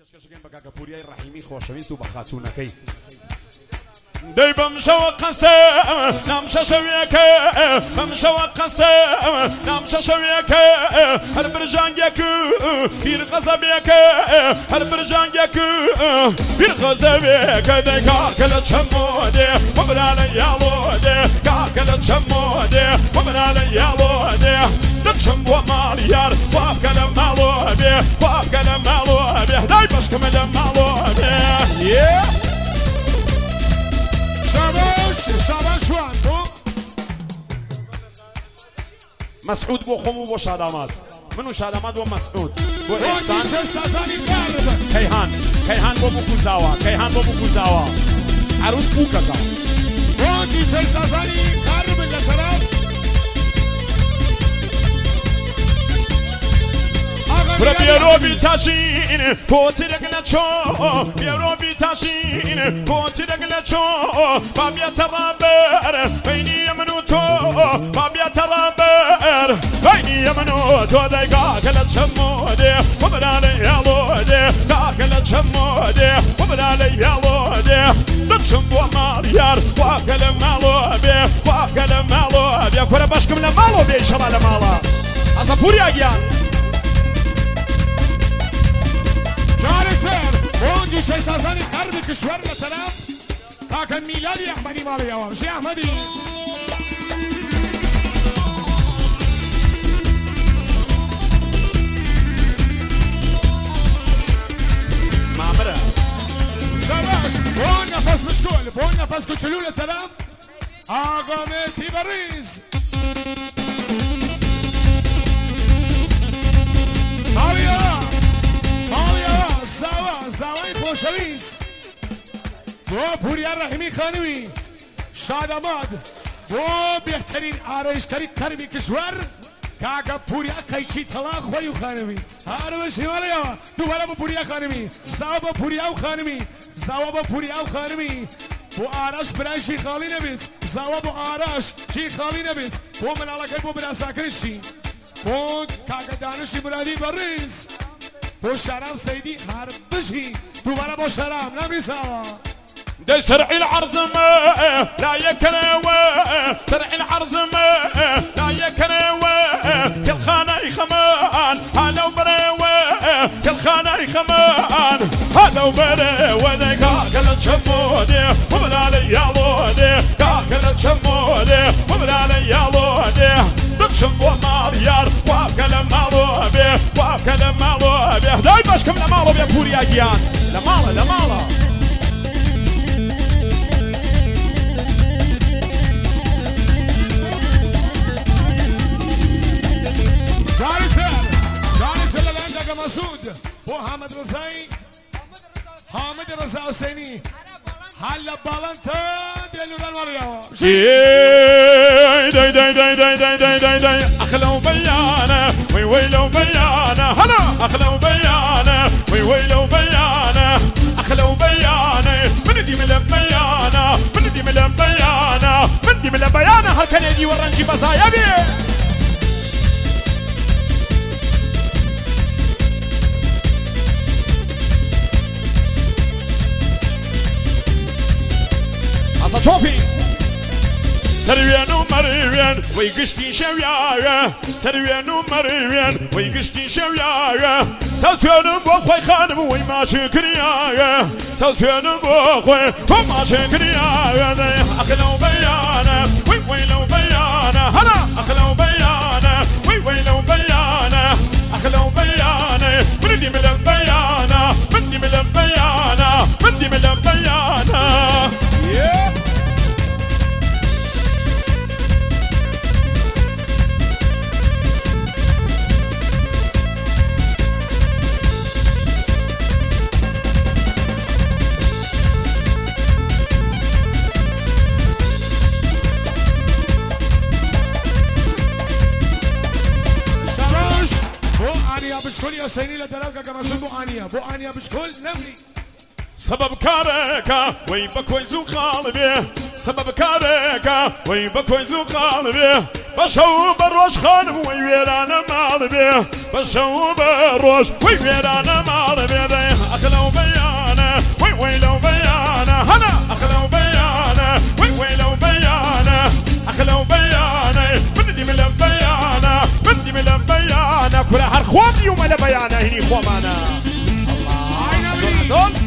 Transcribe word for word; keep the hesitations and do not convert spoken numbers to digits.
پێشکەشەکەین بە کاکە پوریای ڕەحیمی خۆشەویست و بە خاتوونەکەی دەی بەم شەوە قەسە نامشە شەوێکە بەم شەوە قەسە نامشە شەوێکە هەر برژانگێک بیر غەزەبێکە هەر برژانگێک بیر غەزەبێکە دەی کاکە لە چەمۆ دێ وەبرا لە یاڵۆ دێ کاکە لە چەمۆ دێ وەبرا لە یاڵۆ دێ دەچم بۆ ماڵ یار واکە لە ماڵۆ بێ واکە لە ماڵۆ بێ دای بەشکمە لە ماڵۆ بێ شاباش شاباش وان تو مسعود بۆ خۆم و بۆ شادامات من و شادامات بۆ مسعود بۆ ئێسان سازانی کاربن کەیهان کەیهان بۆ بکوزاوە کەیهان بۆ بکوزاوە عروس بووکەکە بۆ دیجەی سازانی کاربن لە سەراب برە بێرۆبی تاشین پۆترێک لە چۆ بێرۆبی تاشین پۆترێک لە چۆ با بێتە ڕابەر بەینی من و تۆ با بێتە ڕابەر بەینی من و تۆ دەی کاکە لە چەمۆ دێ وەبرا لە یاڵۆ دێ کاکە لە چەمۆ دێ وەبرا لە یاڵۆ دێ دەچم بۆ ماڵ یار واکە لە ماڵۆ بێ واکە لە ماڵۆ بێ کورە بەشکم لە ماڵۆ بێ ئیشەڵا لە ماڵە ئەسە پوریا گیان جاري سير بونجي شي سازاني قرب كشور مثلا كاكا ميلادي احمدي مالي يا شي احمدي مامرة شباش بون نفس مشكول بون نفس كتشلولة سلام آقا ميسي بريز مالي زاوا زاوای پۆشەویست بۆ پوریا ڕەحیمی خانووی شاداماد بۆ بێهترین ئارایشکەری کەرمی کشور کاکە پوریا قەیچی تەڵا خۆی و خانووی هەر بە شێوەڵەیەوە دووبارە بە پوریا خانووی زاوا بە پوریا و خانووی زاوا بە پوریا و خانووی بۆ ئاراش برایشی خاڵی نەبێت زاوا بۆ ئاراش چی خاڵی نەبێت بۆ مناڵەکەی بۆ براساکرشی بۆ کاکە دانشی مرادی بەڕێز بۆ شارام سەیدی هەر بژی دووبارە بۆ شارام نەمیساوە دەی سرعی العەرزمە لا یەکەرەوە سرعی العەرزمە لا یەکەرەوە کڵخانەی خەمان هەلەو بەرەوە کڵخانەی خەمان هەلەو بەرەوە دەی کاکە لە چەمۆ دێ وەبرا لە یاڵۆ دێ کاکە لە چەمۆ دێ وەبرا لە یاڵۆ دێ دەچم بۆ ماڵ یار واکە لە ماڵۆ بێ واکە لە ماڵۆ بێ دای بەشکم لە ماڵۆ بێ پوریا گیان لە ماڵە لە ماڵە جاری سەر جاری سەر لە لەنجەکە مەسوود بۆ حامد ڕزایی حامد ڕزا حوسێنی هەر لە باڵەنتە دێلوران وەڕیەوە داي داي داي داي داي داي داي داي أخلو بيانة وي ويلو بيانة هلا أخلو بيانة وي ويلو بيانة أخلو بيانة من دي من بيانة من دي من بيانة من دي من بيانة هالكن يدي ورنجي بصايا بيه أصلا شوفي سروێن و مەروێن وەی گشتی شەویایە سروێن و مەروێن وەی گشتی شەویایە سەو سوێنم بۆ خۆی خانم وەی ماچێ کریایە سەو سوێنم بۆ خۆی تۆ ماچێ کریایە دەی ئەخلە و بەیانە وەی وەی لەو بەیانە هەلا ئەخلە و بەیانە وەی وەی لەو بەیانە ئەخلە و بەیانە مندی من لەم بەیانە مندی من لەم بەیانە مندی من لەم بەیانە بشكل يا سيني لدلالك كما شنبو آنيا بو آنيا بشكل نمري سبب كاركا وي بكوي زو قلبي سبب كاركا وي بكوي زو قلبي بشو بروش خانم وي ويرانا مالبي بشو بروش وي ويرانا مالبي اخلو خوام دیومە لە بەیانە هینی خۆمانە. ئای نەبی. زۆر